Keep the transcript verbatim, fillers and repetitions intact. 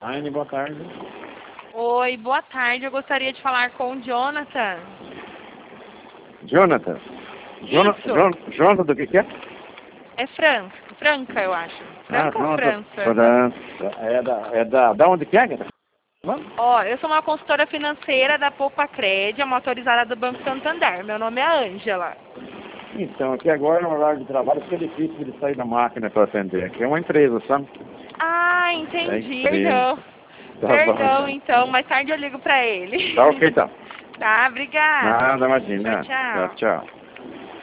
Aine, boa tarde. Oi, boa tarde. Eu gostaria de falar com o Jonathan. Jonathan. Jona, Isso. Jon, Jonathan do que que é? É Franca, Franca, eu acho. Franca ah, ou Jonathan. França? França. É da, é da, da onde que é? Vamos? Ó, eu sou uma consultora financeira da Poupa Cred, uma autorizada do Banco Santander. Meu nome é Ângela. Então, aqui agora no horário de trabalho fica difícil de sair da máquina para atender. Aqui é uma empresa, sabe? Ah, entendi. É Perdão. Tá Perdão, bom. então. Mais tarde eu ligo pra ele. Tá ok, então. Tá, obrigada. Nada, imagina. Tchau, tchau. Tchau, tchau.